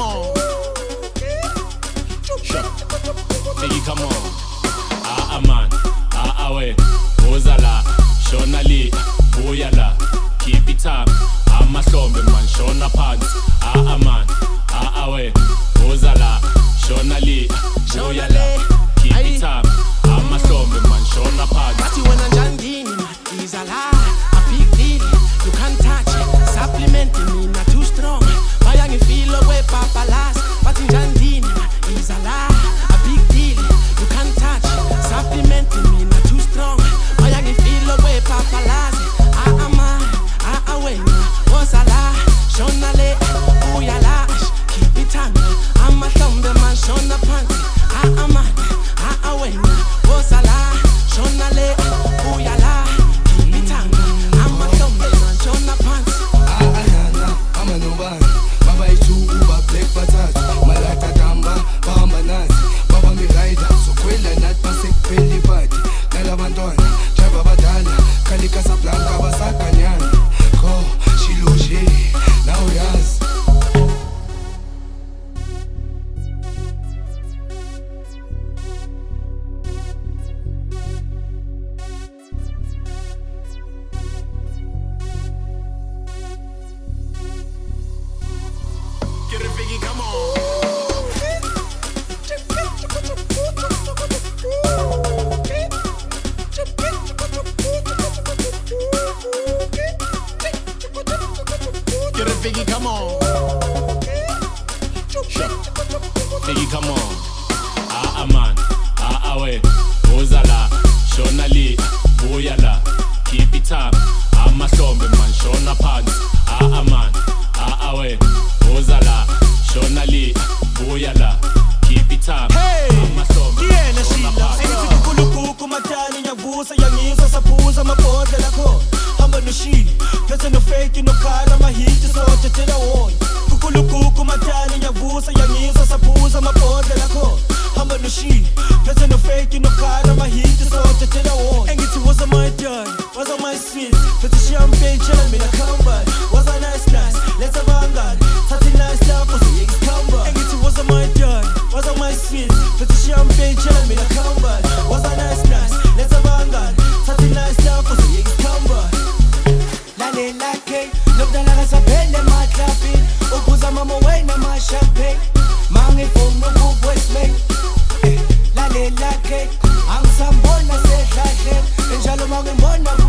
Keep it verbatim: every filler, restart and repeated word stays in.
on. Sure. Figgy, come on. Ah, ah, man. Ah, ah, we. Ozala. Shonali. Buyala. Keep it up. I'm a slumber man. Shona pants. Ah, ah, man. Ah, ah, we. Ozala. Shonali. Buyala. Keep it up. I'm a slumber man. Shona pants. But you wanna jandini, is a lie. A big deal. You can't touch it. Supplementing me, not too strong. Why you feel away, Papa last? But in jandini, is a lie. A big deal. You can't touch it. Supplementing me, not too strong. Why you feel away, Papa last? Ah, ah, man. Ah, ah, when. Was a lie. Shonale. Oh, ya lash. Keep it on. I'm a thumb, man. Shona pants. Ah, ah, man. Ah, ah, when. Was a lie. Shonale. Oh, ya lie. Keep it on. I'm a thumb, man. Shona pants. Ah, ah, na, na. I'm a no one. Baba is too uber, black patat. Malata tamba, bamba nazi. Baba mi rider, so kwela nat pasek peli party. Nala bandona, chaba badala. Kalika sa blanca, basaka nyana. Ko, shiloje, now yas. Get it, Figgy, come on. Get it, Figgy, come on. Sure. Figgy, come on. Ah, ah, man. Ah, ah, we. Ozala. Shonali. Buyala. Keep it up. I'm a slumber man. Shona pants. Ah, ah, man. Ah, ah, we. Ozala. Shonali. Buyala. Keep it up. Hey, I'm a slumber man. yeah, na Shona shila. pants. Engithi kukulukuku matani nyavusa yangisa saphuza mabhodle lakho. Hamba noshi, phethe no fake no khala mahiti sote tela wonke. Kukulukuku matani nyavusa yangisa saphuza mabhodle lakho. Hamba noshi, phethe no fake no khala mahiti sote tela wonke. Engithi was a my done, was a my sweet. Phethe champagne tell me na come by. Was a nice nice, let's have a gun. Tatty nice stuff for the ex come by. Engithi was a my done, was a my sweet. Phethe champagne tell me na come by. Was a nice nice, let's have a gun. Tatty nice stuff for the ex come by. Lale lake, look the lagas a pele my clapping. Upuza mama wena my champagne. Mangi from no good boys make. Lale lake, ang sambona se hlahle. Njalo mangi mbona